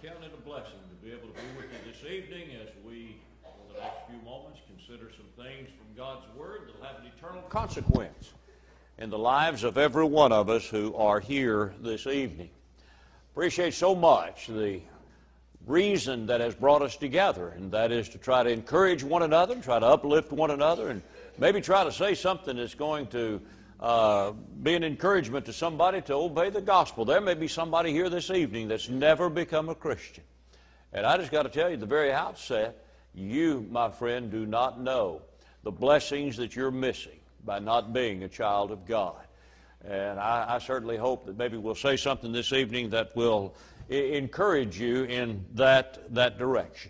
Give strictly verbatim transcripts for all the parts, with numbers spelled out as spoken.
count it a blessing to be able to be with you this evening as we, for the next few moments, consider some things from God's Word that will have an eternal consequence in the lives of every one of us who are here this evening. Appreciate so much the reason that has brought us together, and that is to try to encourage one another, try to uplift one another, and maybe try to say something that's going to uh, be an encouragement to somebody to obey the gospel. There may be somebody here this evening that's never become a Christian. And I just got to tell you, at the very outset, you, my friend, do not know the blessings that you're missing by not being a child of God. And I, I certainly hope that maybe we'll say something this evening that will I- encourage you in that, that direction.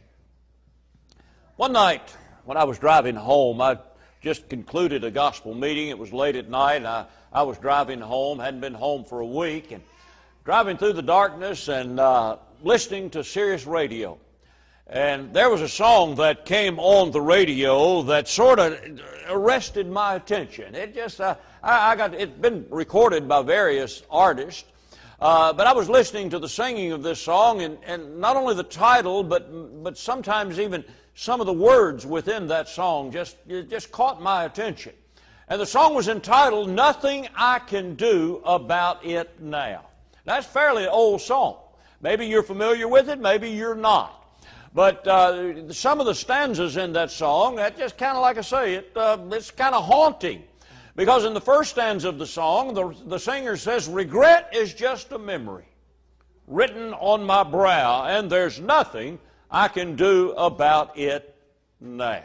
One night when I was driving home, I just concluded a gospel meeting. It was late at night, and I, I was driving home, hadn't been home for a week, and driving through the darkness and uh, listening to Sirius Radio. And there was a song that came on the radio that sort of arrested my attention. It just, uh, I, I got, it's been recorded by various artists, uh, but I was listening to the singing of this song, and, and not only the title, but but sometimes even some of the words within that song just, it just caught my attention. And the song was entitled, "Nothing I Can Do About It Now." That's a fairly old song. Maybe you're familiar with it, maybe you're not. But uh, some of the stanzas in that song, that just kind of, like I say, it, uh, it's kind of haunting. Because in the first stanza of the song, the, the singer says, "Regret is just a memory written on my brow, and there's nothing I can do about it now."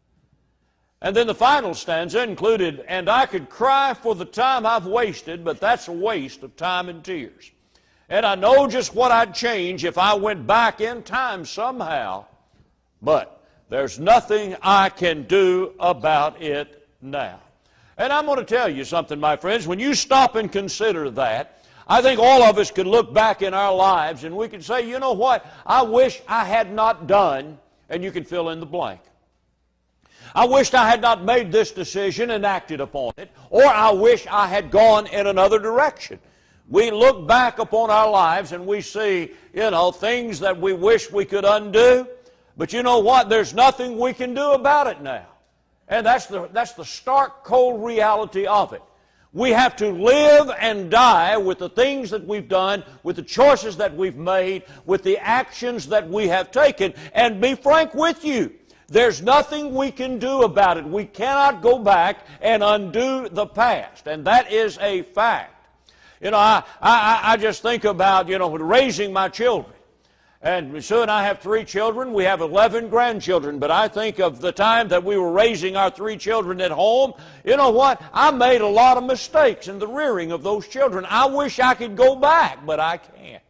And then the final stanza included, "And I could cry for the time I've wasted, but that's a waste of time and tears. And I know just what I'd change if I went back in time somehow, but there's nothing I can do about it now." And I'm going to tell you something, my friends. When you stop and consider that, I think all of us could look back in our lives and we could say, you know what, I wish I had not done, and you can fill in the blank. I wished I had not made this decision and acted upon it, or I wish I had gone in another direction. We look back upon our lives and we see, you know, things that we wish we could undo, but you know what, there's nothing we can do about it now. And that's the, that's the stark, cold reality of it. We have to live and die with the things that we've done, with the choices that we've made, with the actions that we have taken. And be frank with you, there's nothing we can do about it. We cannot go back and undo the past. And that is a fact. You know, I, I, I just think about, you know, raising my children. And Sue and I have three children. We have eleven grandchildren. But I think of the time that we were raising our three children at home. You know what? I made a lot of mistakes in the rearing of those children. I wish I could go back, but I can't.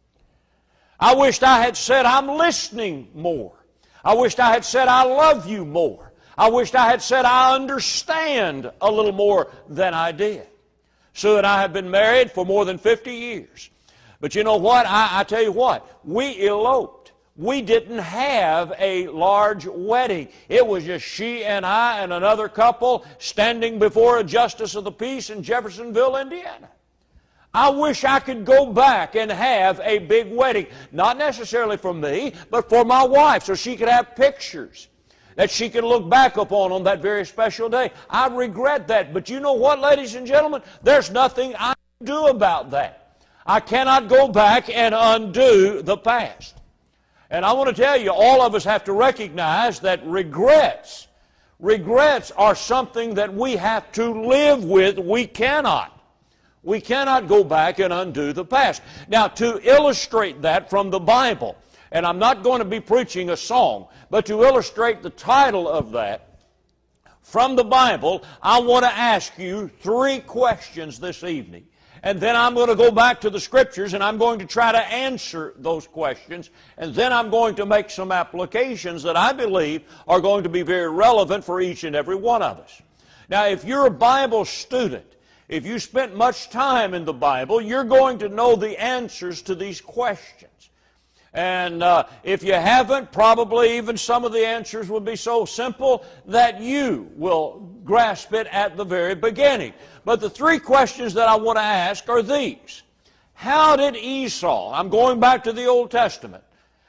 I wished I had said, "I'm listening" more. I wished I had said, "I love you" more. I wished I had said, "I understand" a little more than I did. Sue and I have been married for more than fifty years. But you know what? I, I tell you what, we eloped. We didn't have a large wedding. It was just she and I and another couple standing before a justice of the peace in Jeffersonville, Indiana. I wish I could go back and have a big wedding. Not necessarily for me, but for my wife, so she could have pictures that she could look back upon on that very special day. I regret that. But you know what, ladies and gentlemen? There's nothing I can do about that. I cannot go back and undo the past. And I want to tell you, all of us have to recognize that regrets, regrets are something that we have to live with. We cannot. We cannot go back and undo the past. Now, to illustrate that from the Bible, and I'm not going to be preaching a song, but to illustrate the title of that from the Bible, I want to ask you three questions this evening. And then I'm going to go back to the Scriptures and I'm going to try to answer those questions. And then I'm going to make some applications that I believe are going to be very relevant for each and every one of us. Now, if you're a Bible student, if you spent much time in the Bible, you're going to know the answers to these questions. And uh, if you haven't, probably even some of the answers will be so simple that you will grasp it at the very beginning. But the three questions that I want to ask are these. How did Esau, I'm going back to the Old Testament,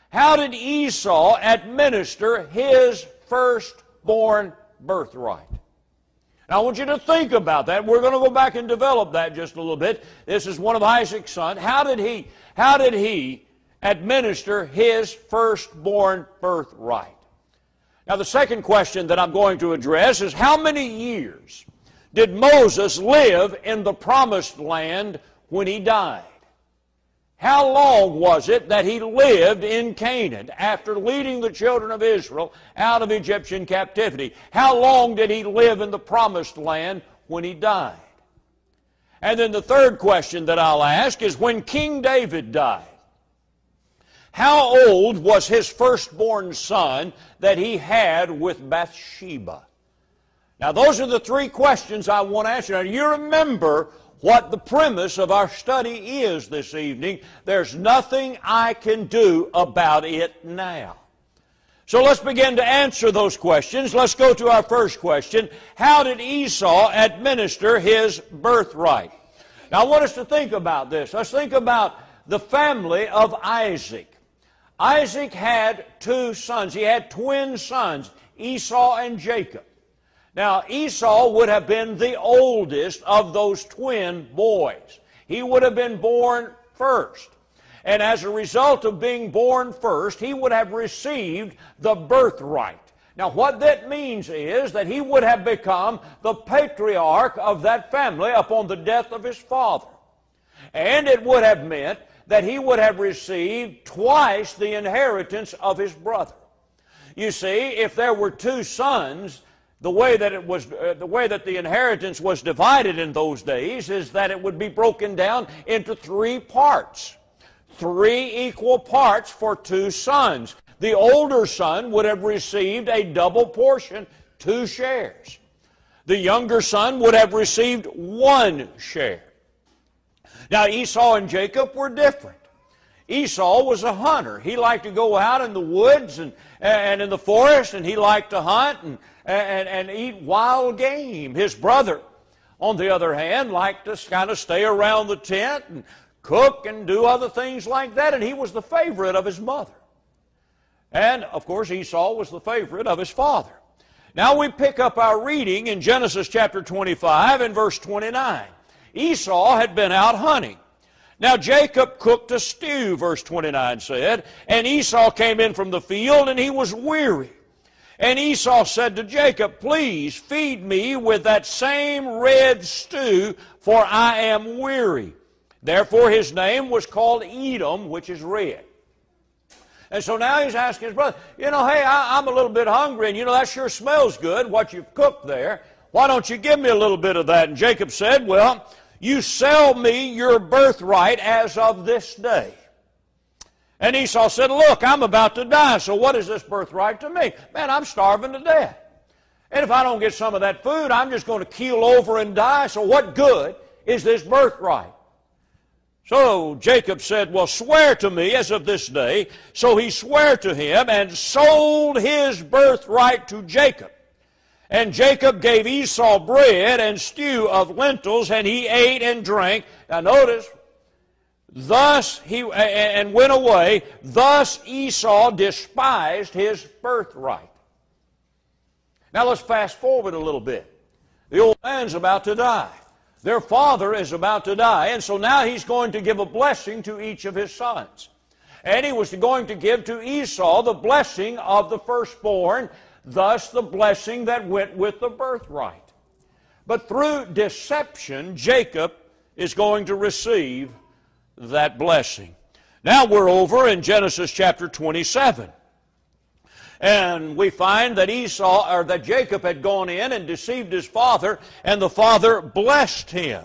How did Esau administer his firstborn birthright? Now I want you to think about that. We're going to go back and develop that just a little bit. This is one of Isaac's sons. How did he, how did he administer his firstborn birthright? Now the second question that I'm going to address is, how many years did Moses live in the promised land when he died? How long was it that he lived in Canaan after leading the children of Israel out of Egyptian captivity? How long did he live in the promised land when he died? And then the third question that I'll ask is, when King David died, how old was his firstborn son that he had with Bathsheba? Now those are the three questions I want to answer. Now you remember what the premise of our study is this evening. There's nothing I can do about it now. So let's begin to answer those questions. Let's go to our first question. How did Esau administer his birthright? Now I want us to think about this. Let's think about the family of Isaac. Isaac had two sons. He had twin sons, Esau and Jacob. Now, Esau would have been the oldest of those twin boys. He would have been born first. And as a result of being born first, he would have received the birthright. Now, what that means is that he would have become the patriarch of that family upon the death of his father. And it would have meant that he would have received twice the inheritance of his brother. You see, if there were two sons, The way that it was, uh, the way that the inheritance was divided in those days is that it would be broken down into three parts. Three equal parts for two sons. The older son would have received a double portion, two shares. The younger son would have received one share. Now Esau and Jacob were different. Esau was a hunter. He liked to go out in the woods and, and in the forest, and he liked to hunt and, and, and eat wild game. His brother, on the other hand, liked to kind of stay around the tent and cook and do other things like that, and he was the favorite of his mother. And, of course, Esau was the favorite of his father. Now we pick up our reading in Genesis chapter twenty-five and verse twenty-nine. Esau had been out hunting. Now Jacob cooked a stew, verse twenty-nine said, and Esau came in from the field, and he was weary. And Esau said to Jacob, please feed me with that same red stew, for I am weary. Therefore his name was called Edom, which is red. And so now he's asking his brother, you know, hey, I, I'm a little bit hungry, and you know, that sure smells good, what you've cooked there. Why don't you give me a little bit of that? And Jacob said, well, you sell me your birthright as of this day. And Esau said, look, I'm about to die, so what is this birthright to me? Man, I'm starving to death. And if I don't get some of that food, I'm just going to keel over and die, so what good is this birthright? So Jacob said, well, swear to me as of this day. So he swore to him and sold his birthright to Jacob. And Jacob gave Esau bread and stew of lentils, and he ate and drank. Now notice, thus he, and went away, thus Esau despised his birthright. Now let's fast forward a little bit. The old man's about to die. Their father is about to die, and so now he's going to give a blessing to each of his sons. And he was going to give to Esau the blessing of the firstborn, thus the blessing that went with the birthright. But through deception, Jacob is going to receive that blessing. Now we're over in Genesis chapter twenty-seven. And we find that Esau, or that Jacob had gone in and deceived his father, and the father blessed him.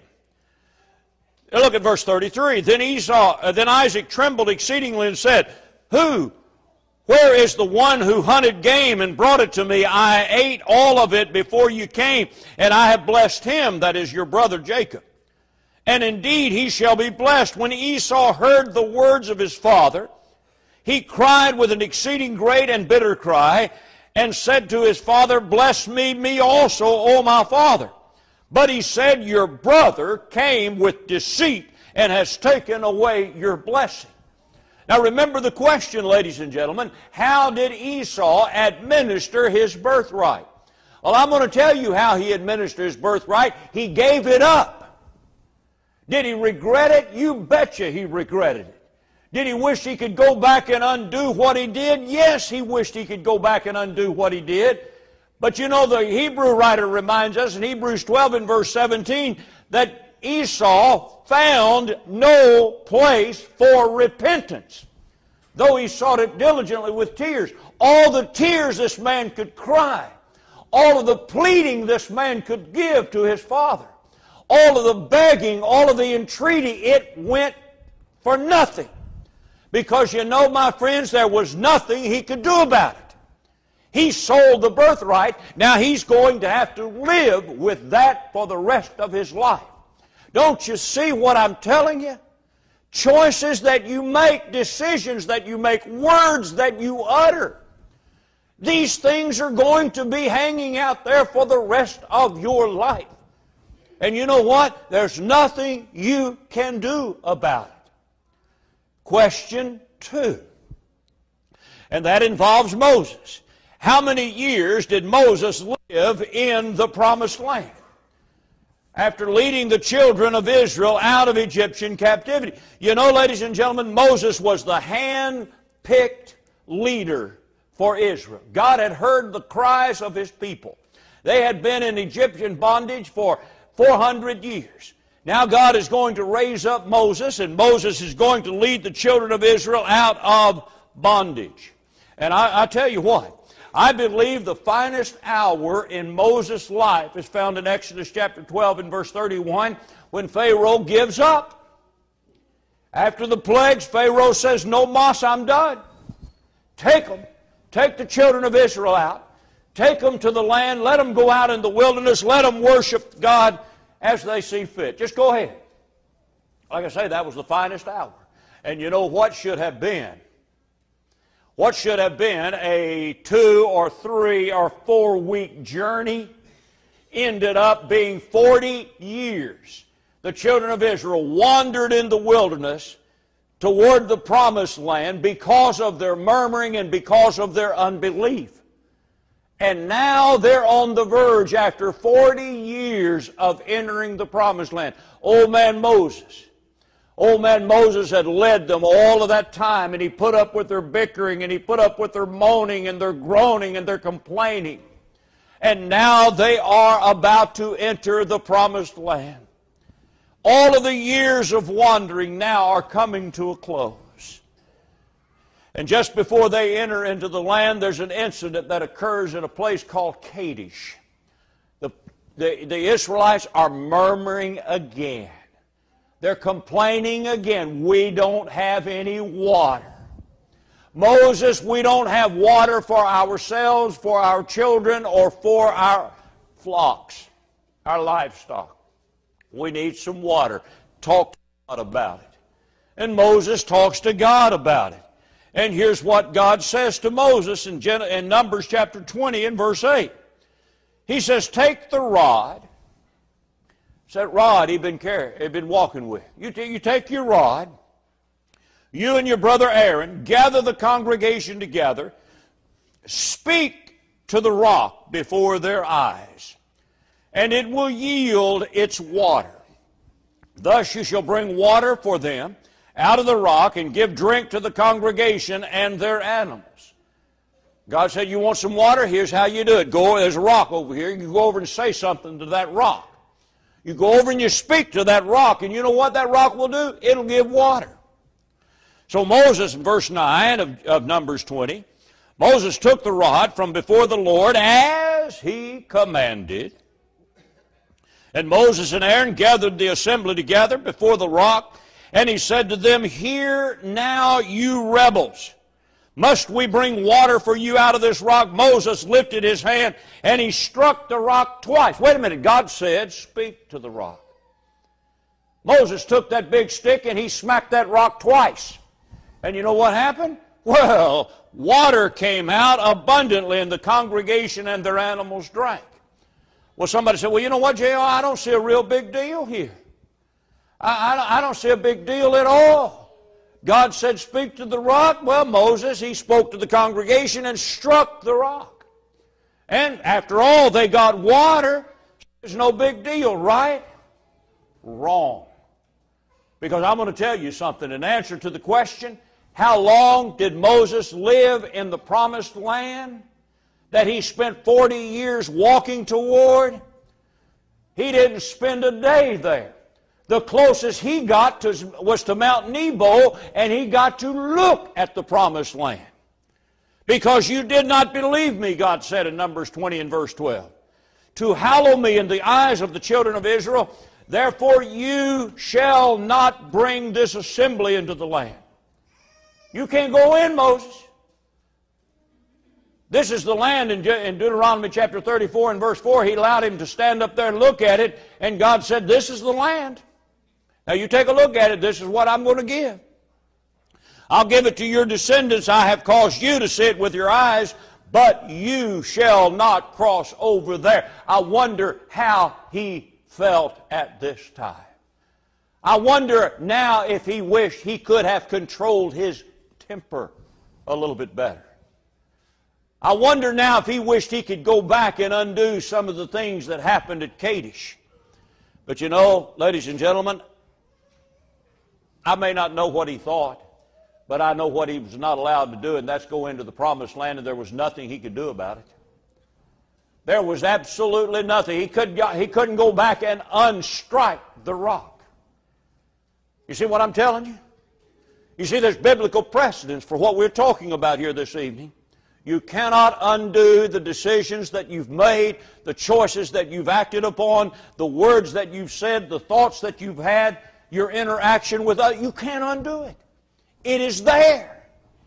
Now look at verse thirty-three. Then Esau, uh, then Isaac trembled exceedingly and said, Who? Where is the one who hunted game and brought it to me? I ate all of it before you came, and I have blessed him, that is your brother Jacob. And indeed he shall be blessed. When Esau heard the words of his father, he cried with an exceeding great and bitter cry, and said to his father, Bless me, me also, O my father. But he said, Your brother came with deceit, and has taken away your blessing. Now remember the question, ladies and gentlemen, how did Esau administer his birthright? Well, I'm going to tell you how he administered his birthright. He gave it up. Did he regret it? You betcha he regretted it. Did he wish he could go back and undo what he did? Yes, he wished he could go back and undo what he did. But you know, the Hebrew writer reminds us in Hebrews twelve and verse seventeen that Esau found no place for repentance, though he sought it diligently with tears. All the tears this man could cry, all of the pleading this man could give to his father, all of the begging, all of the entreaty, it went for nothing. Because you know, my friends, there was nothing he could do about it. He sold the birthright. Now he's going to have to live with that for the rest of his life. Don't you see what I'm telling you? Choices that you make, decisions that you make, words that you utter. These things are going to be hanging out there for the rest of your life. And you know what? There's nothing you can do about it. Question two. And that involves Moses. How many years did Moses live in the Promised Land after leading the children of Israel out of Egyptian captivity? You know, ladies and gentlemen, Moses was the hand-picked leader for Israel. God had heard the cries of His people. They had been in Egyptian bondage for four hundred years. Now God is going to raise up Moses, and Moses is going to lead the children of Israel out of bondage. And I, I tell you what, I believe the finest hour in Moses' life is found in Exodus chapter twelve and verse thirty-one, when Pharaoh gives up. After the plagues, Pharaoh says, "No mas, I'm done. Take them. Take the children of Israel out. Take them to the land. Let them go out in the wilderness. Let them worship God as they see fit. Just go ahead." Like I say, that was the finest hour. And you know what should have been? What should have been a two or three or four week journey ended up being forty years. The children of Israel wandered in the wilderness toward the Promised Land because of their murmuring and because of their unbelief. And now they're on the verge after forty years of entering the Promised Land. Old man Moses. Old man Moses had led them all of that time, and he put up with their bickering, and he put up with their moaning and their groaning and their complaining. And now they are about to enter the Promised Land. All of the years of wandering now are coming to a close. And just before they enter into the land, there's an incident that occurs in a place called Kadesh. The, the, the Israelites are murmuring again. They're complaining again. We don't have any water. Moses, we don't have water for ourselves, for our children, or for our flocks, our livestock. We need some water. Talk to God about it. And Moses talks to God about it. And here's what God says to Moses in, Gen- in Numbers chapter twenty and verse eight. He says, "Take the rod." It's that rod he'd been, carrying, he'd been walking with. You, t- you take your rod, you and your brother Aaron, gather the congregation together, speak to the rock before their eyes, and it will yield its water. Thus you shall bring water for them out of the rock and give drink to the congregation and their animals. God said, you want some water? Here's how you do it. Go, there's a rock over here. You go over and say something to that rock. You go over and you speak to that rock, and you know what that rock will do? It'll give water. So Moses, in verse nine of, of Numbers twenty, Moses took the rod from before the Lord as he commanded. And Moses and Aaron gathered the assembly together before the rock, and he said to them, "Hear now, you rebels. Must we bring water for you out of this rock?" Moses lifted his hand and he struck the rock twice. Wait a minute, God said, speak to the rock. Moses took that big stick and he smacked that rock twice. And you know what happened? Well, water came out abundantly, and the congregation and their animals drank. Well, somebody said, well, you know what, J R, I don't see a real big deal here. I, I, I don't see a big deal at all. God said, speak to the rock. Well, Moses, he spoke to the congregation and struck the rock. And after all, they got water. It's no big deal, right? Wrong. Because I'm going to tell you something. In answer to the question, how long did Moses live in the promised land that he spent forty years walking toward? He didn't spend a day there. The closest he got to, was to Mount Nebo, and he got to look at the promised land. Because you did not believe me, God said in Numbers twenty and verse twelve, to hallow me in the eyes of the children of Israel. Therefore you shall not bring this assembly into the land. You can't go in, Moses. This is the land in, De- in Deuteronomy chapter thirty-four and verse four. He allowed him to stand up there and look at it, and God said, this is the land. Now you take a look at it. This is what I'm going to give. I'll give it to your descendants. I have caused you to see it with your eyes, but you shall not cross over there. I wonder how he felt at this time. I wonder now if he wished he could have controlled his temper a little bit better. I wonder now if he wished he could go back and undo some of the things that happened at Kadesh. But you know, ladies and gentlemen, I may not know what he thought, but I know what he was not allowed to do, and that's go into the promised land, and there was nothing he could do about it. There was absolutely nothing. He couldn't, he couldn't go back and unstrike the rock. You see what I'm telling you? You see, there's biblical precedence for what we're talking about here this evening. You cannot undo the decisions that you've made, the choices that you've acted upon, the words that you've said, the thoughts that you've had, your interaction with others. You can't undo it. It is there.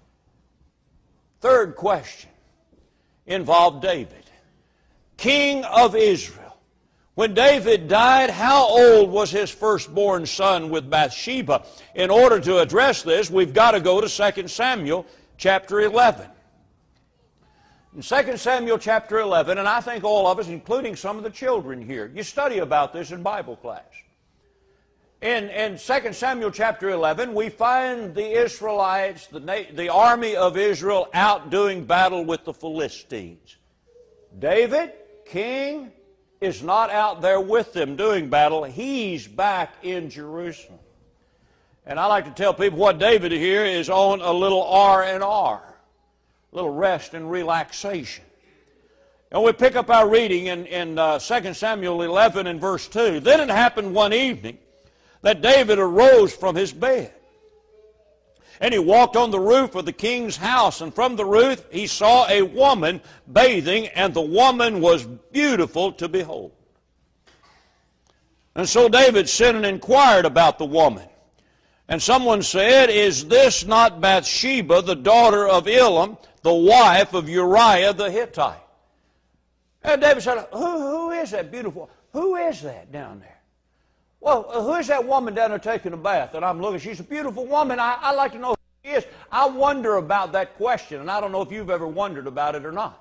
Third question involved David, king of Israel. When David died, how old was his firstborn son with Bathsheba? In order to address this, we've got to go to Second Samuel chapter eleven. In Second Samuel chapter eleven, and I think all of us, including some of the children here, you study about this in Bible class. In, in Second Samuel chapter eleven, we find the Israelites, the, the army of Israel, out doing battle with the Philistines. David, king, is not out there with them doing battle. He's back in Jerusalem. And I like to tell people what David here is on a little R and R, a little rest and relaxation. And we pick up our reading in, in uh, Second Samuel eleven and verse two. Then it happened one evening that David arose from his bed. And he walked on the roof of the king's house, and from the roof he saw a woman bathing, and the woman was beautiful to behold. And so David sent and inquired about the woman. And someone said, is this not Bathsheba, the daughter of Elam, the wife of Uriah the Hittite? And David said, who, who is that beautiful? Who is that down there? Well, who is that woman down there taking a bath? And I'm looking, she's a beautiful woman. I, I'd like to know who she is. I wonder about that question, and I don't know if you've ever wondered about it or not.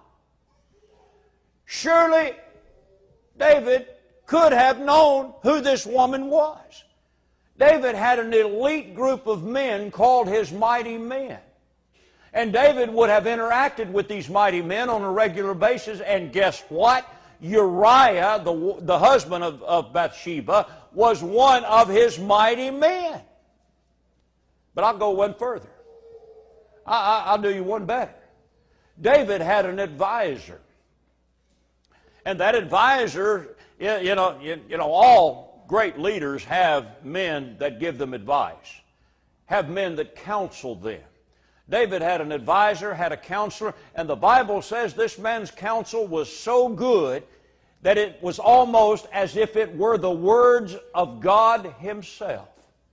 Surely David could have known who this woman was. David had an elite group of men called his mighty men. And David would have interacted with these mighty men on a regular basis, and guess what? Uriah, the, the husband of, of Bathsheba, was one of his mighty men. But I'll go one further. I, I, I'll do you one better. David had an advisor. And that advisor, you, you know, you, you know, all great leaders have men that give them advice, have men that counsel them. David had an advisor, had a counselor, and the Bible says this man's counsel was so good that it was almost as if it were the words of God himself.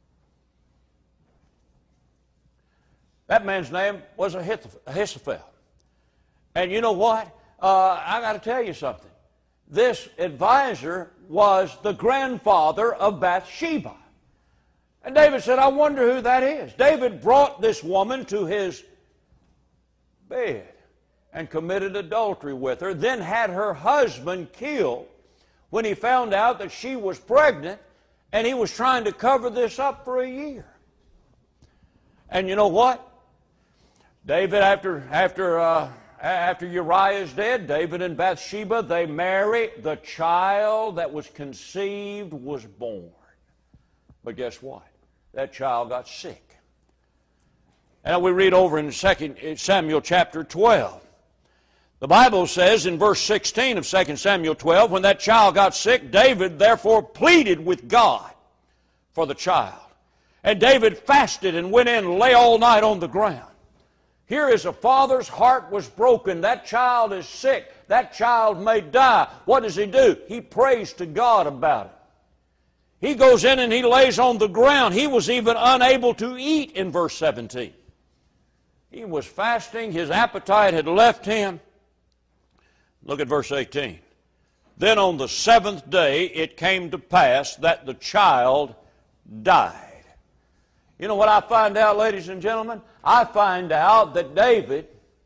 That man's name was Ahithophel. And you know what? Uh, I got to tell you something. This advisor was the grandfather of Bathsheba. And David said, I wonder who that is. David brought this woman to his bed and committed adultery with her, then had her husband killed when he found out that she was pregnant, and he was trying to cover this up for a year. And you know what? David, after, after, uh, after Uriah is dead, David and Bathsheba, they marry. The child that was conceived was born. But guess what? That child got sick. And we read over in Second Samuel chapter twelve. The Bible says in verse sixteen of Second Samuel twelve, when that child got sick, David therefore pleaded with God for the child. And David fasted and went in and lay all night on the ground. Here is a father's heart was broken. That child is sick. That child may die. What does he do? He prays to God about it. He goes in and he lays on the ground. He was even unable to eat in verse seventeen. He was fasting. His appetite had left him. Look at verse eighteen. Then on the seventh day it came to pass that the child died. You know what I find out, ladies and gentlemen? I find out that David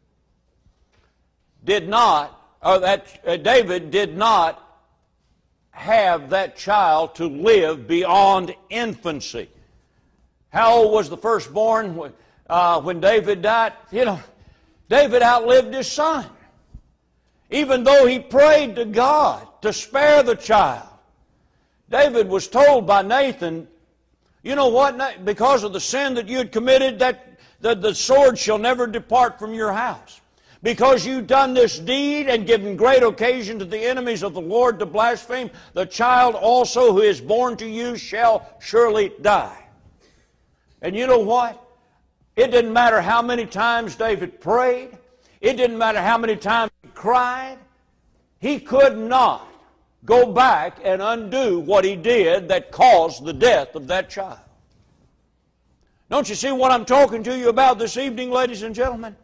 did not, or that uh, David did not have that child to live beyond infancy. How old was the firstborn when, uh, when David died? You know, David outlived his son. Even though he prayed to God to spare the child. David was told by Nathan, you know what, because of the sin that you had committed, that the, the sword shall never depart from your house. Because you've done this deed and given great occasion to the enemies of the Lord to blaspheme, the child also who is born to you shall surely die. And you know what? It didn't matter how many times David prayed. It didn't matter how many times he cried. He could not go back and undo what he did that caused the death of that child. Don't you see what I'm talking to you about this evening, ladies and gentlemen?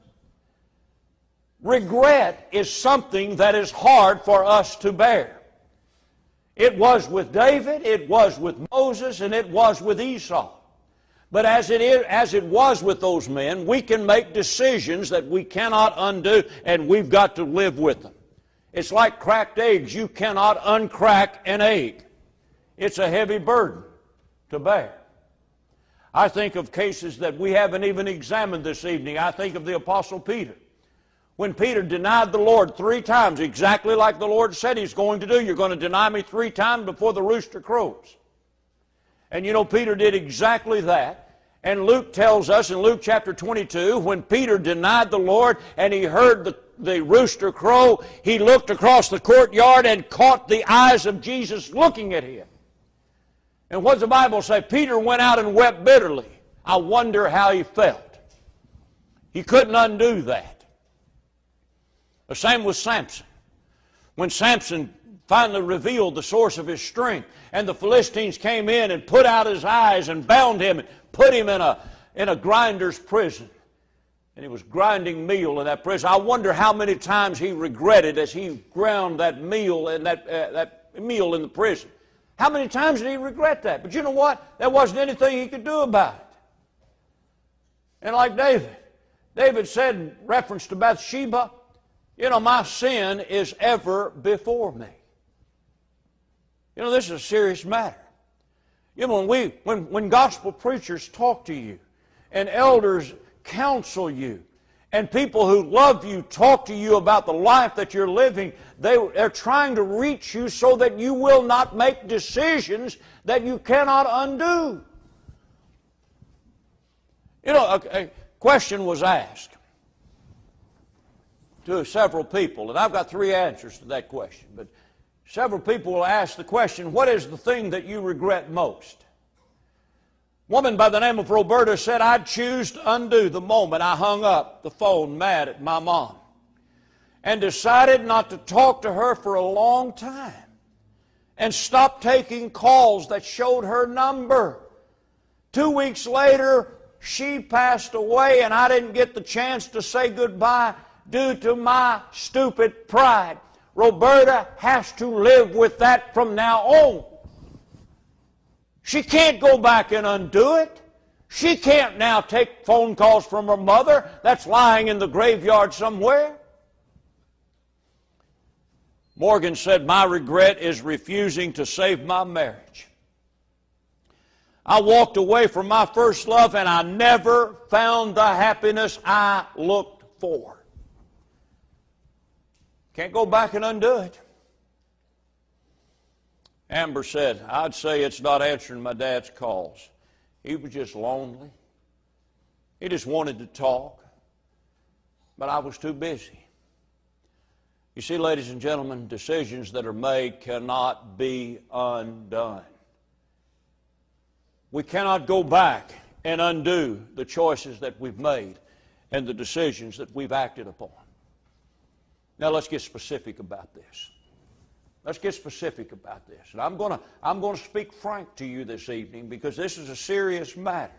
Regret is something that is hard for us to bear. It was with David, it was with Moses, and it was with Esau. But as it is, as it was with those men, we can make decisions that we cannot undo, and we've got to live with them. It's like cracked eggs. You cannot uncrack an egg. It's a heavy burden to bear. I think of cases that we haven't even examined this evening. I think of the Apostle Peter. When Peter denied the Lord three times, exactly like the Lord said He's going to do, you're going to deny me three times before the rooster crows. And you know, Peter did exactly that. And Luke tells us in Luke chapter twenty-two, when Peter denied the Lord and he heard the, the rooster crow, he looked across the courtyard and caught the eyes of Jesus looking at him. And what does the Bible say? Peter went out and wept bitterly. I wonder how he felt. He couldn't undo that. The same with Samson. When Samson finally revealed the source of his strength, and the Philistines came in and put out his eyes and bound him and put him in a, in a grinder's prison. And he was grinding meal in that prison. I wonder how many times he regretted as he ground that meal in that, uh, that meal in the prison. How many times did he regret that? But you know what? There wasn't anything he could do about it. And like David, David said in reference to Bathsheba, you know, my sin is ever before me. You know, this is a serious matter. You know, when, we, when, when gospel preachers talk to you, and elders counsel you, and people who love you talk to you about the life that you're living, they, they're trying to reach you so that you will not make decisions that you cannot undo. You know, a, a question was asked to several people, and I've got three answers to that question, but several people will ask the question, what is the thing that you regret most? A woman by the name of Roberta said, I'd choose to undo the moment I hung up the phone mad at my mom and decided not to talk to her for a long time and stopped taking calls that showed her number. Two weeks later, she passed away and I didn't get the chance to say goodbye due to my stupid pride. Roberta has to live with that from now on. She can't go back and undo it. She can't now take phone calls from her mother that's lying in the graveyard somewhere. Morgan said, my regret is refusing to save my marriage. I walked away from my first love and I never found the happiness I looked for. Can't go back and undo it. Amber said, I'd say it's not answering my dad's calls. He was just lonely. He just wanted to talk. But I was too busy. You see, ladies and gentlemen, decisions that are made cannot be undone. We cannot go back and undo the choices that we've made and the decisions that we've acted upon. Now let's get specific about this. Let's get specific about this. And I'm going to I'm going to speak frank to you this evening because this is a serious matter.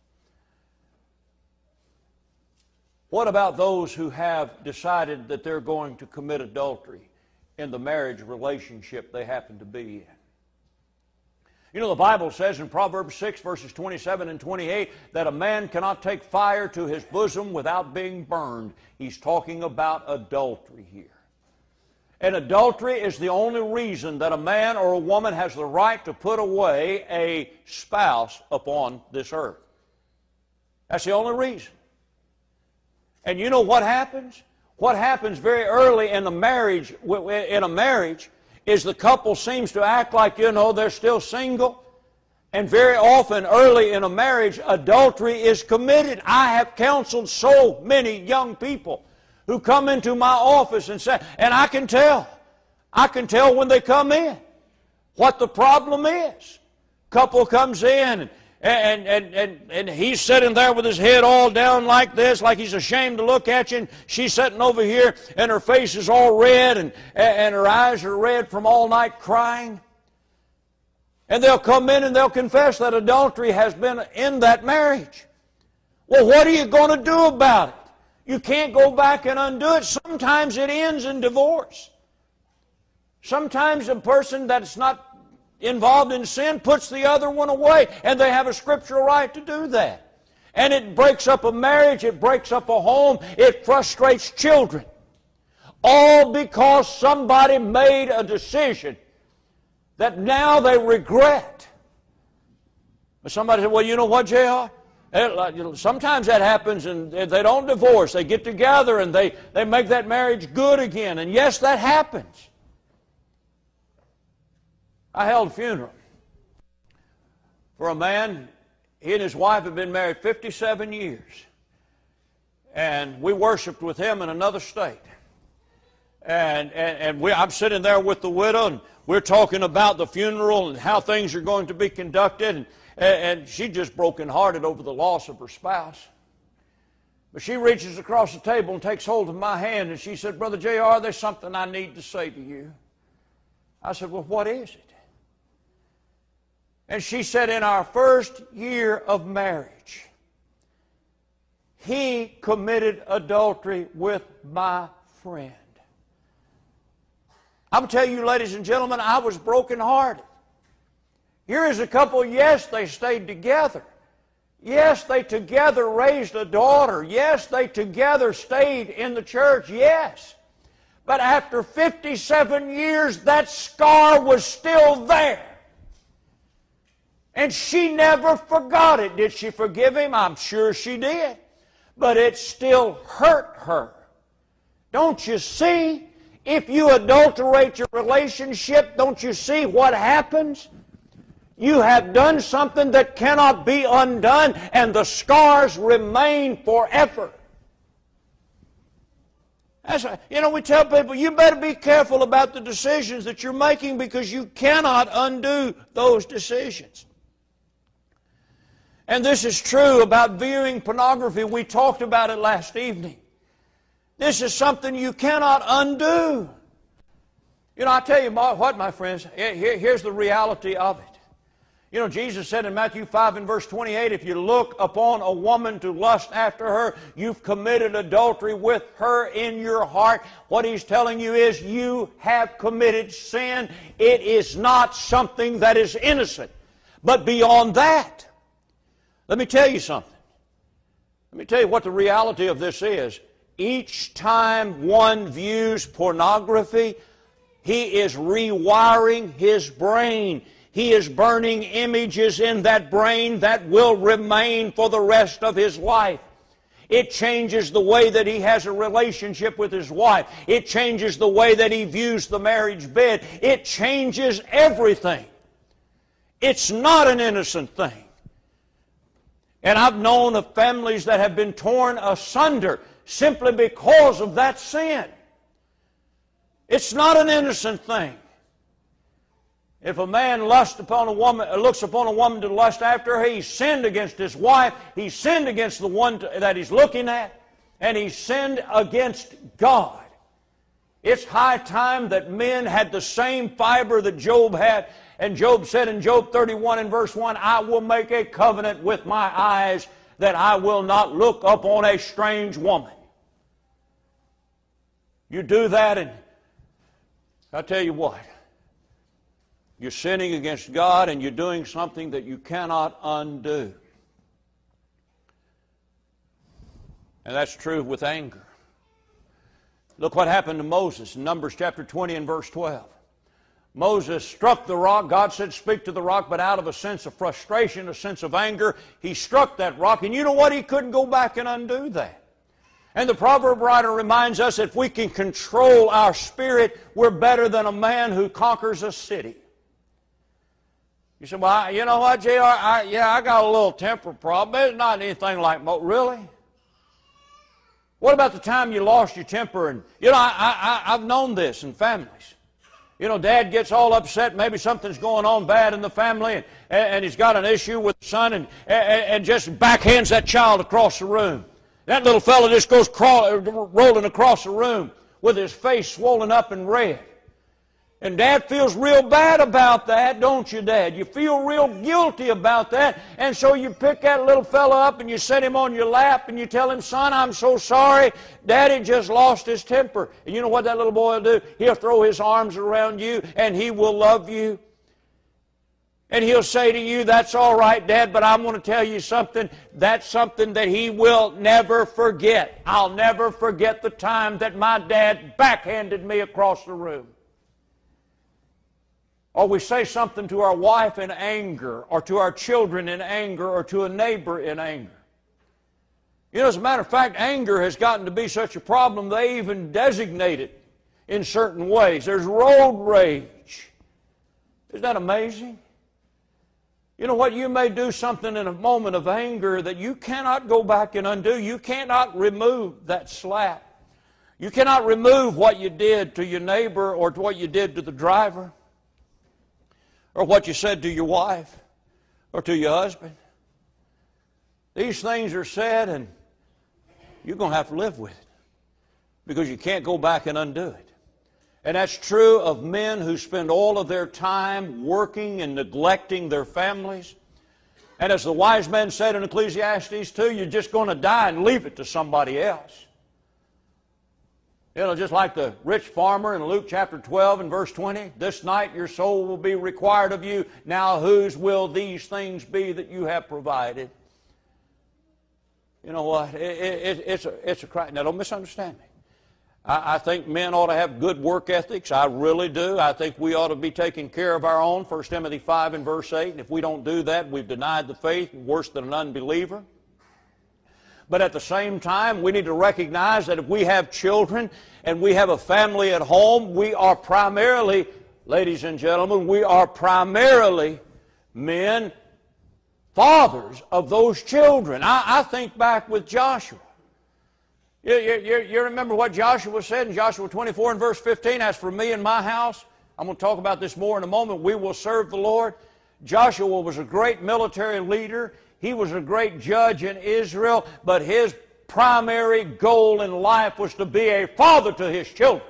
What about those who have decided that they're going to commit adultery in the marriage relationship they happen to be in? You know, the Bible says in Proverbs six, verses twenty-seven and twenty-eight, that a man cannot take fire to his bosom without being burned. He's talking about adultery here. And adultery is the only reason that a man or a woman has the right to put away a spouse upon this earth. That's the only reason. And you know what happens? What happens very early in the marriage, in a marriage, is the couple seems to act like, you know, they're still single. And very often early in a marriage, adultery is committed. I have counseled so many young people who come into my office and say, and I can tell, I can tell when they come in what the problem is. Couple comes in and And, and, and, and he's sitting there with his head all down like this, like he's ashamed to look at you. And she's sitting over here, and her face is all red, and, and her eyes are red from all night crying. And they'll come in and they'll confess that adultery has been in that marriage. Well, what are you going to do about it? You can't go back and undo it. Sometimes it ends in divorce. Sometimes a person that's not involved in sin puts the other one away, and they have a scriptural right to do that. And it breaks up a marriage, it breaks up a home, it frustrates children. All because somebody made a decision that now they regret. But somebody said, well, you know what, J R? Sometimes that happens and they don't divorce. They get together and they, they make that marriage good again. And yes, that happens. I held a funeral for a man. He and his wife had been married fifty-seven years. And we worshiped with him in another state. And, and, and we, I'm sitting there with the widow, and we're talking about the funeral and how things are going to be conducted. And, and she's just brokenhearted over the loss of her spouse. But she reaches across the table and takes hold of my hand, and she said, Brother J R, there's something I need to say to you. I said, well, what is it? And she said, in our first year of marriage, he committed adultery with my friend. I'm going to tell you, ladies and gentlemen, I was brokenhearted. Here is a couple, yes, they stayed together. Yes, they together raised a daughter. Yes, they together stayed in the church. Yes. But after fifty-seven years, that scar was still there. And she never forgot it. Did she forgive him? I'm sure she did. But it still hurt her. Don't you see? If you adulterate your relationship, don't you see what happens? You have done something that cannot be undone, and the scars remain forever. That's, you know, we tell people, you better be careful about the decisions that you're making because you cannot undo those decisions. And this is true about viewing pornography. We talked about it last evening. This is something you cannot undo. You know, I tell you what, my friends, here, here's the reality of it. You know, Jesus said in Matthew five and verse twenty-eight, if you look upon a woman to lust after her, you've committed adultery with her in your heart. What He's telling you is you have committed sin. It is not something that is innocent. But beyond that, let me tell you something. Let me tell you what the reality of this is. Each time one views pornography, he is rewiring his brain. he is burning images in that brain that will remain for the rest of his life. It changes the way that he has a relationship with his wife. It changes the way that he views the marriage bed. It changes everything. It's not an innocent thing. And I've known of families that have been torn asunder simply because of that sin. It's not an innocent thing. If a man lusts upon a woman, looks upon a woman to lust after her, he's sinned against his wife, he's sinned against the one that he's looking at, and he's sinned against God. It's high time that men had the same fiber that Job had. And Job said in Job thirty-one and verse one, I will make a covenant with my eyes that I will not look upon a strange woman. You do that and I'll tell you what, you're sinning against God and you're doing something that you cannot undo. And that's true with anger. Look what happened to Moses in Numbers chapter twenty and verse twelve. Moses struck the rock. God said, speak to the rock, but out of a sense of frustration, a sense of anger, he struck that rock. And you know what? He couldn't go back and undo that. And the proverb writer reminds us if we can control our spirit, we're better than a man who conquers a city. You say, well, I, you know what, J R? I, yeah, I got a little temper problem. It's not anything like, Mo- really? What about the time you lost your temper? And you know, I, I, I've known this in families. You know, Dad gets all upset. Maybe something's going on bad in the family, and, and he's got an issue with the son, and, and, and just backhands that child across the room. That little fellow just goes crawl, rolling across the room with his face swollen up and red. And Dad feels real bad about that, don't you, Dad? You feel real guilty about that. And so you pick that little fellow up and you set him on your lap and you tell him, son, I'm so sorry. Daddy just lost his temper. And you know what that little boy will do? He'll throw his arms around you and he will love you. And he'll say to you, that's all right, Dad, but I'm going to tell you something. That's something that he will never forget. I'll never forget the time that my dad backhanded me across the room. Or we say something to our wife in anger, or to our children in anger, or to a neighbor in anger. You know, as a matter of fact, anger has gotten to be such a problem, they even designate it in certain ways. There's road rage. Isn't that amazing? You know what? You may do something in a moment of anger that you cannot go back and undo. You cannot remove that slap. You cannot remove what you did to your neighbor or to what you did to the driver, or what you said to your wife, or to your husband. These things are said, and you're going to have to live with it, because you can't go back and undo it. And that's true of men who spend all of their time working and neglecting their families. And as the wise man said in Ecclesiastes two, you're just going to die and leave it to somebody else. You know, just like the rich farmer in Luke chapter twelve and verse twenty, this night your soul will be required of you. Now whose will these things be that you have provided? You know what? It, it, it's a, it's a cry. Now don't misunderstand me. I, I think men ought to have good work ethics. I really do. I think we ought to be taking care of our own. First Timothy five and verse eight. And if we don't do that, we've denied the faith, worse than an unbeliever. But at the same time, we need to recognize that if we have children and we have a family at home, we are primarily, ladies and gentlemen, we are primarily men, fathers of those children. I, I think back with Joshua. You, you, you remember what Joshua said in Joshua twenty-four and verse fifteen, as for me and my house, I'm going to talk about this more in a moment, we will serve the Lord. Joshua was a great military leader. He was a great judge in Israel, but his primary goal in life was to be a father to his children.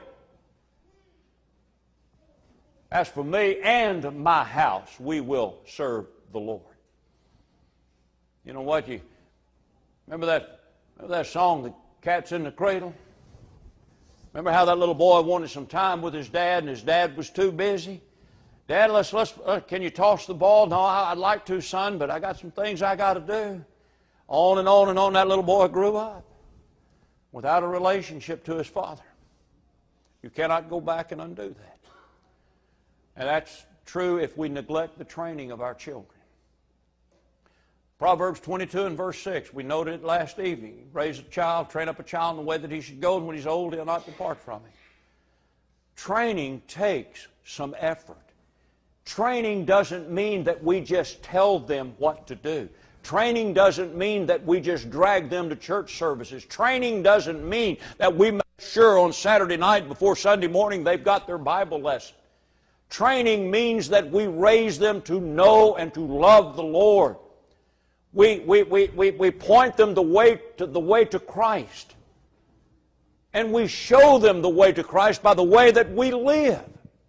As for me and my house, we will serve the Lord. You know what? You remember that, remember that song, The Cat's in the Cradle? Remember how that little boy wanted some time with his dad, and his dad was too busy? Dad, let's, let's, uh, can you toss the ball? No, I, I'd like to, son, but I got some things I got to do. On and on and on, that little boy grew up without a relationship to his father. You cannot go back and undo that. And that's true if we neglect the training of our children. Proverbs twenty-two and verse six, we noted it last evening. Raise a child, train up a child in the way that he should go, and when he's old, he'll not depart from it. Training takes some effort. Training doesn't mean that we just tell them what to do. Training doesn't mean that we just drag them to church services. Training doesn't mean that we make sure on Saturday night before Sunday morning they've got their Bible lesson. Training means that we raise them to know and to love the Lord. We, we, we, we, we point them the way to, the way to Christ. And we show them the way to Christ by the way that we live.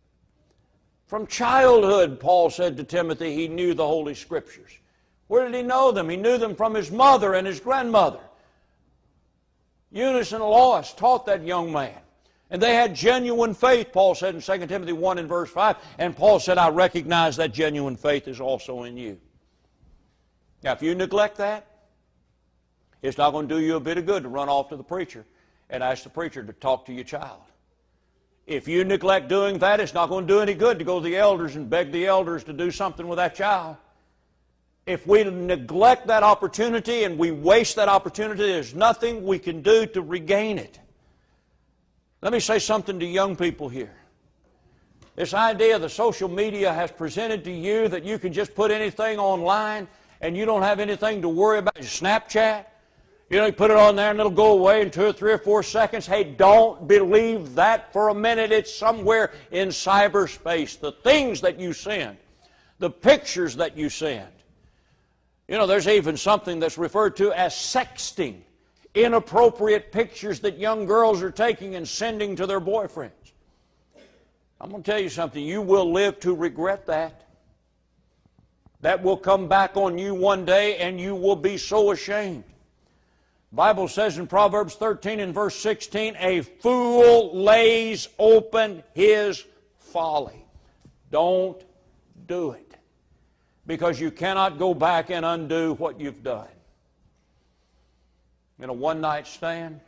From childhood, Paul said to Timothy, he knew the Holy Scriptures. Where did he know them? He knew them from his mother and his grandmother. Eunice and Lois taught that young man. And they had genuine faith, Paul said in Second Timothy one and verse five. And Paul said, I recognize that genuine faith is also in you. Now, if you neglect that, it's not going to do you a bit of good to run off to the preacher and ask the preacher to talk to your child. If you neglect doing that, it's not going to do any good to go to the elders and beg the elders to do something with that child. If we neglect that opportunity and we waste that opportunity, there's nothing we can do to regain it. Let me say something to young people here. This idea that social media has presented to you that you can just put anything online and you don't have anything to worry about. Snapchat, you know, you put it on there and it'll go away in two or three or four seconds. Hey, don't believe that for a minute. It's somewhere in cyberspace. The things that you send, the pictures that you send. You know, there's even something that's referred to as sexting. Inappropriate pictures that young girls are taking and sending to their boyfriends. I'm going to tell you something. You will live to regret that. That will come back on you one day and you will be so ashamed. The Bible says in Proverbs thirteen and verse sixteen, a fool lays open his folly. Don't do it. Because you cannot go back and undo what you've done. In a one-night stand,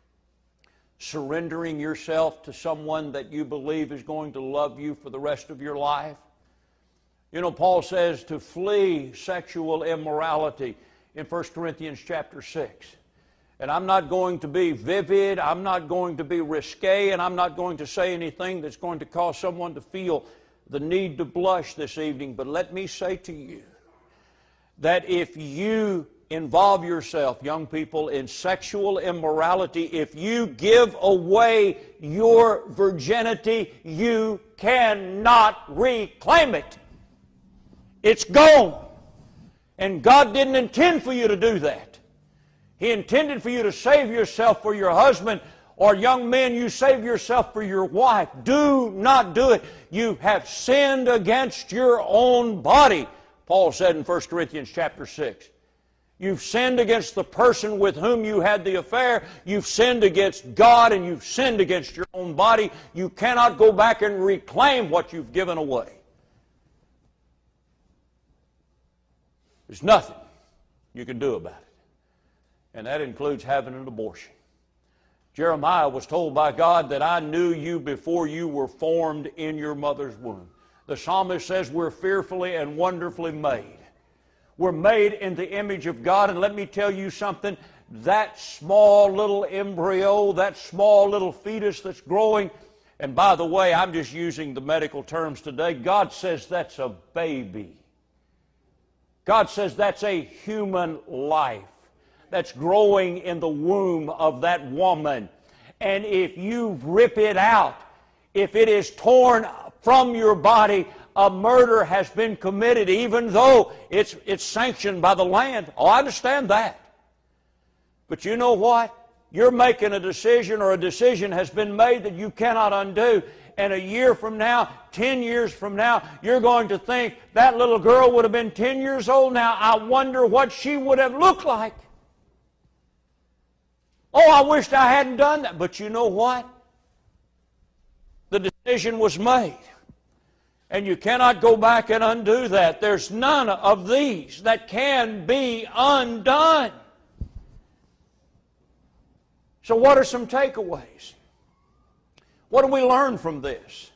surrendering yourself to someone that you believe is going to love you for the rest of your life. You know, Paul says to flee sexual immorality in First Corinthians chapter six. And I'm not going to be vivid, I'm not going to be risque, and I'm not going to say anything that's going to cause someone to feel the need to blush this evening. But let me say to you that if you involve yourself, young people, in sexual immorality, if you give away your virginity, you cannot reclaim it. It's gone. And God didn't intend for you to do that. He intended for you to save yourself for your husband, or young men, you save yourself for your wife. Do not do it. You have sinned against your own body, Paul said in First Corinthians chapter six. You've sinned against the person with whom you had the affair. You've sinned against God, and you've sinned against your own body. You cannot go back and reclaim what you've given away. There's nothing you can do about it. And that includes having an abortion. Jeremiah was told by God that I knew you before you were formed in your mother's womb. The psalmist says we're fearfully and wonderfully made. We're made in the image of God, and let me tell you something, that small little embryo, that small little fetus that's growing, and by the way, I'm just using the medical terms today, God says that's a baby. God says that's a human life that's growing in the womb of that woman. And if you rip it out, if it is torn from your body, a murder has been committed, even though it's, it's sanctioned by the land. Oh, I understand that. But you know what? You're making a decision, or a decision has been made that you cannot undo. And a year from now, ten years from now, you're going to think that little girl would have been ten years old now. I wonder what she would have looked like. Oh, I wished I hadn't done that. But you know what? The decision was made. And you cannot go back and undo that. There's none of these that can be undone. So what are some takeaways? What do we learn from this?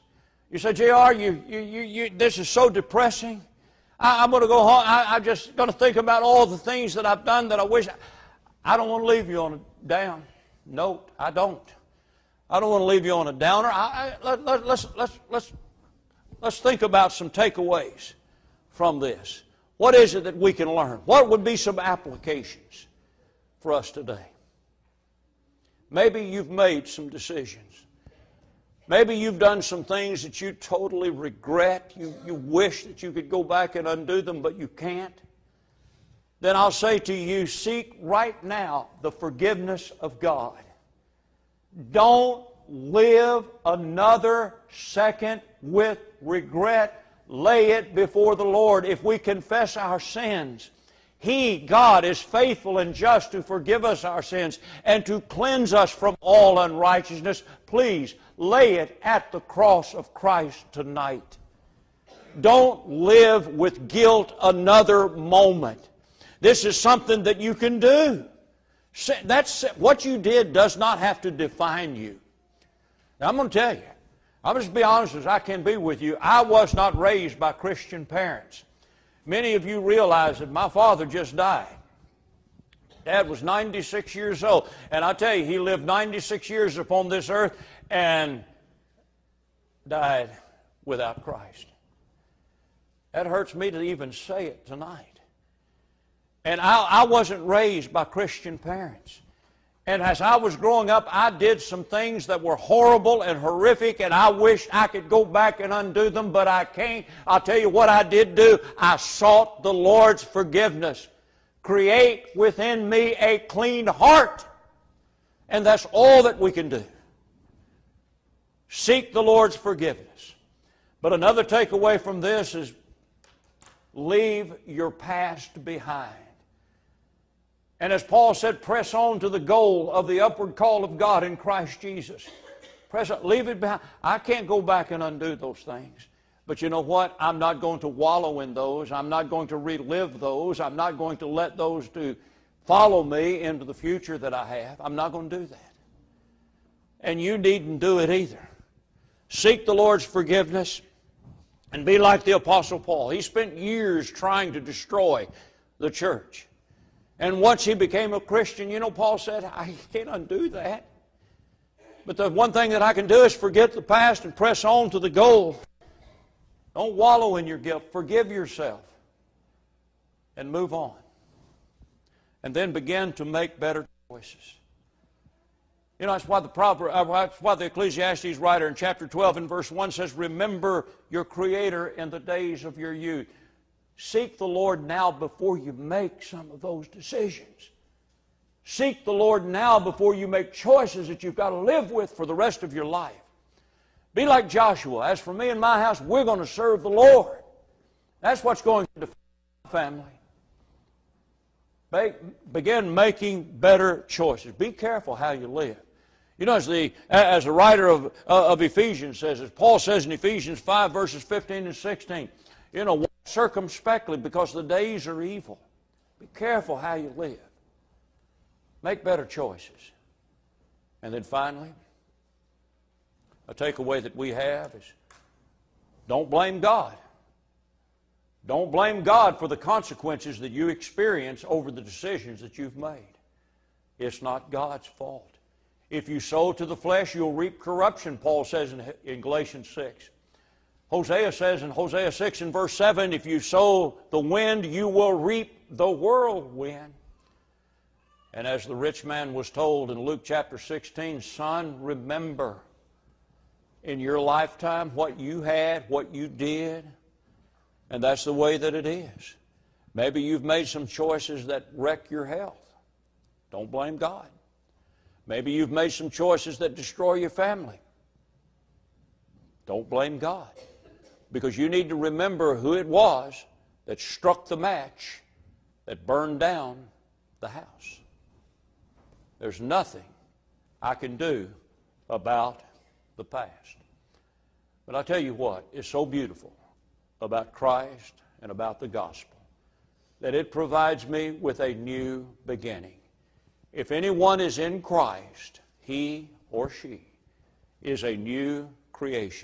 You say, J R, you, you, you, you, this is so depressing. I, I'm going to go home. I, I'm just going to think about all the things that I've done that I wish. I, I don't want to leave you on a down note. I don't. I don't want to leave you on a downer. I, I, let, let, let's, let's, let's, let's think about some takeaways from this. What is it that we can learn? What would be some applications for us today? Maybe you've made some decisions. Maybe you've done some things that you totally regret. You, you wish that you could go back and undo them, but you can't. Then I'll say to you, seek right now the forgiveness of God. Don't live another second with regret. Lay it before the Lord. If we confess our sins, He, God, is faithful and just to forgive us our sins and to cleanse us from all unrighteousness. Please, lay it at the cross of Christ tonight. Don't live with guilt another moment. This is something that you can do. That's, what you did does not have to define you. Now, I'm going to tell you, I'm just be honest as I can be with you, I was not raised by Christian parents. Many of you realize that my father just died. Dad was ninety-six years old. And I tell you, he lived ninety-six years upon this earth and died without Christ. That hurts me to even say it tonight. And I, I wasn't raised by Christian parents. And as I was growing up, I did some things that were horrible and horrific, and I wished I could go back and undo them, but I can't. I'll tell you what I did do. I sought the Lord's forgiveness. Create within me a clean heart. And that's all that we can do. Seek the Lord's forgiveness. But another takeaway from this is leave your past behind. And as Paul said, press on to the goal of the upward call of God in Christ Jesus. Press on, leave it behind. I can't go back and undo those things. But you know what? I'm not going to wallow in those. I'm not going to relive those. I'm not going to let those to follow me into the future that I have. I'm not going to do that. And you needn't do it either. Seek the Lord's forgiveness and be like the Apostle Paul. He spent years trying to destroy the church. And once he became a Christian, you know, Paul said, I can't undo that. But the one thing that I can do is forget the past and press on to the goal. Don't wallow in your guilt. Forgive yourself and move on. And then begin to make better choices. You know, that's why the proper, uh, that's why the Ecclesiastes writer in chapter twelve and verse one says, remember your Creator in the days of your youth. Seek the Lord now before you make some of those decisions. Seek the Lord now before you make choices that you've got to live with for the rest of your life. Be like Joshua. As for me and my house, we're going to serve the Lord. That's what's going to define the family. Make, begin making better choices. Be careful how you live. You know, as the, as the writer of, uh, of Ephesians says, as Paul says in Ephesians five, verses fifteen and sixteen, you know, walk circumspectly because the days are evil. Be careful how you live. Make better choices. And then finally, a takeaway that we have is don't blame God. Don't blame God for the consequences that you experience over the decisions that you've made. It's not God's fault. If you sow to the flesh, you'll reap corruption, Paul says in, in Galatians six. Hosea says in Hosea six and verse seven, if you sow the wind, you will reap the whirlwind. And as the rich man was told in Luke chapter sixteen, son, remember in your lifetime what you had, what you did, and that's the way that it is. Maybe you've made some choices that wreck your health. Don't blame God. Maybe you've made some choices that destroy your family. Don't blame God. Because you need to remember who it was that struck the match that burned down the house. There's nothing I can do about the past. But I tell you what, it's so beautiful about Christ and about the gospel that it provides me with a new beginning. If anyone is in Christ, he or she is a new creation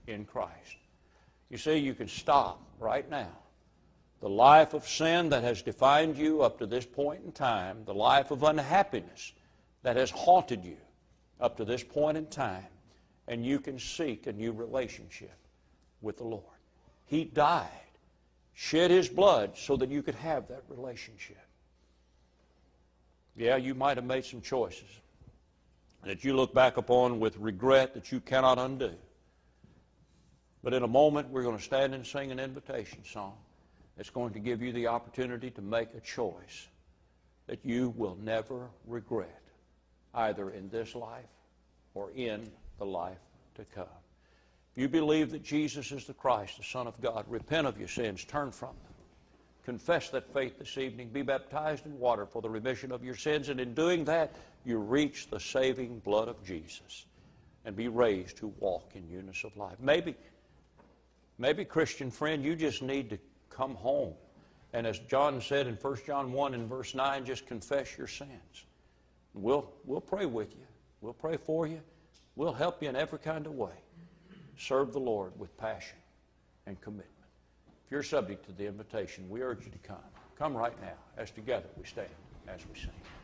in Christ. You see, you can stop right now. The life of sin that has defined you up to this point in time, the life of unhappiness that has haunted you up to this point in time, and you can seek a new relationship with the Lord. He died, shed His blood so that you could have that relationship. Yeah, you might have made some choices that you look back upon with regret that you cannot undo. But in a moment, we're going to stand and sing an invitation song that's going to give you the opportunity to make a choice that you will never regret, either in this life or in the life to come. If you believe that Jesus is the Christ, the Son of God, repent of your sins, turn from them. Confess that faith this evening. Be baptized in water for the remission of your sins. And in doing that, you reach the saving blood of Jesus and be raised to walk in newness of life. Maybe, maybe, Christian friend, you just need to come home. And as John said in First John one and verse nine, just confess your sins. We'll, we'll pray with you. We'll pray for you. We'll help you in every kind of way. Serve the Lord with passion and commitment. If you're subject to the invitation, we urge you to come. Come right now as together we stand as we sing.